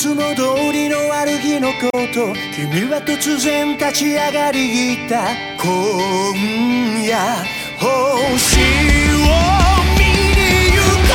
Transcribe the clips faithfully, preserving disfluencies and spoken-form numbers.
つも通りの悪気のこと、君は突然立ち上がり言った。今夜星を見に行こ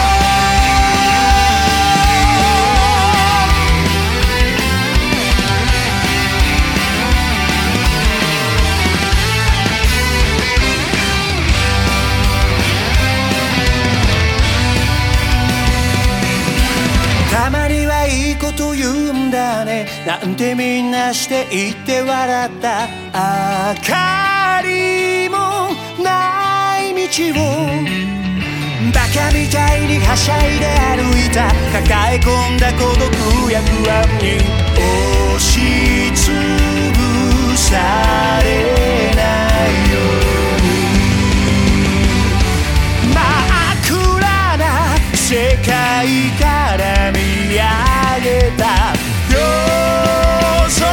う。たまにはいいこと言うんだねなんてみんなして言って笑った。明かりもない道をバカみたいにはしゃいで歩いた。抱え込んだ孤独や不安に押しつぶされないように真っ暗な世界から見上げた夜空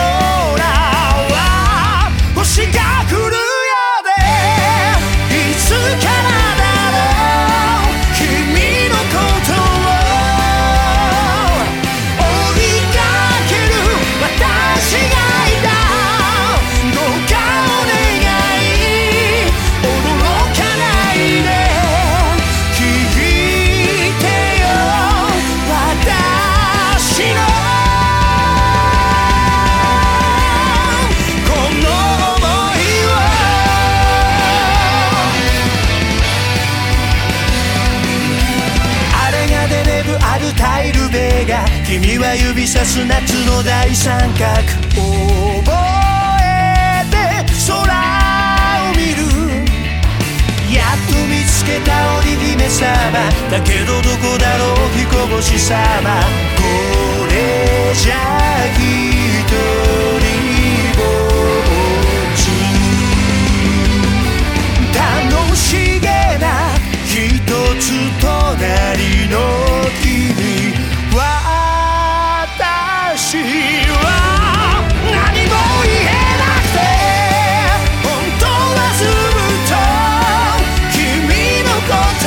は星が降るようでいつからだろう君のことを追いかける私がいた。どうかお願い驚かないで聞いてよ私のこの想いを。あれがデネブアルタイルベガ君は指さす夏の大三角覚えて空を見る。やっと見つけた織姫様だけどどこだろう彦星様。これじゃ一人ぼっち楽しげな一つ隣の君。私は何も言えなくて本当はずっと君のこと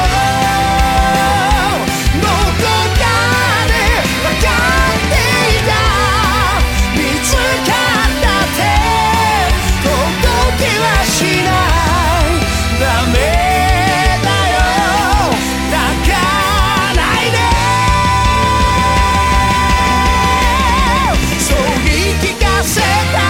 をどこかで分かっていた。見つかったって届けはしないダメだよ泣かないでそう言い聞かせた。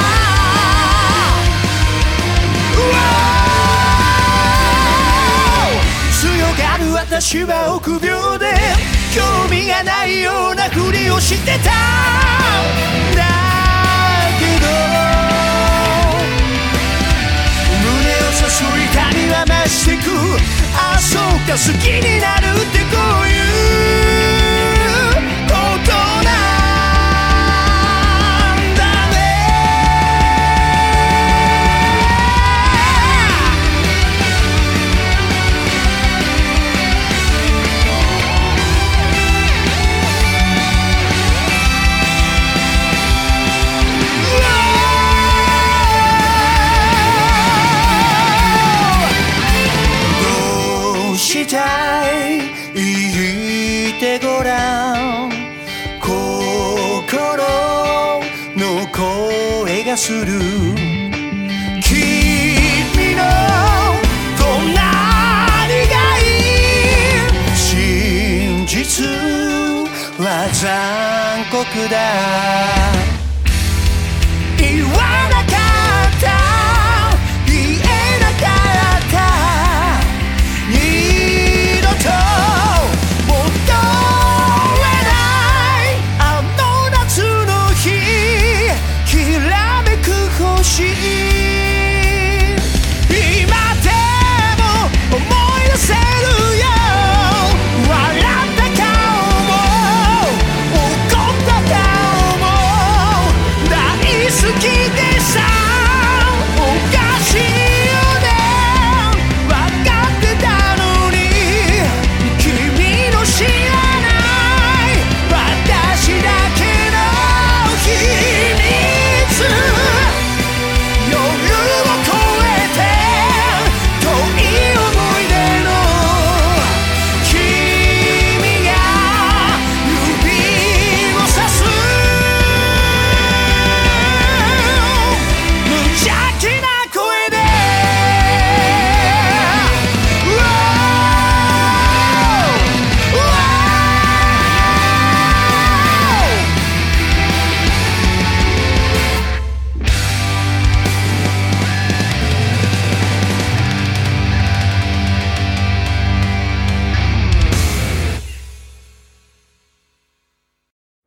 強がる私は臆病で興味がないようなふりをしてた。だけど胸を刺す痛みは増してく。あ、そうか好きになるってこういうことなんだね。どうしたい言ってごらん。心の声がする。君の隣がいい。真実は残酷だ。言わ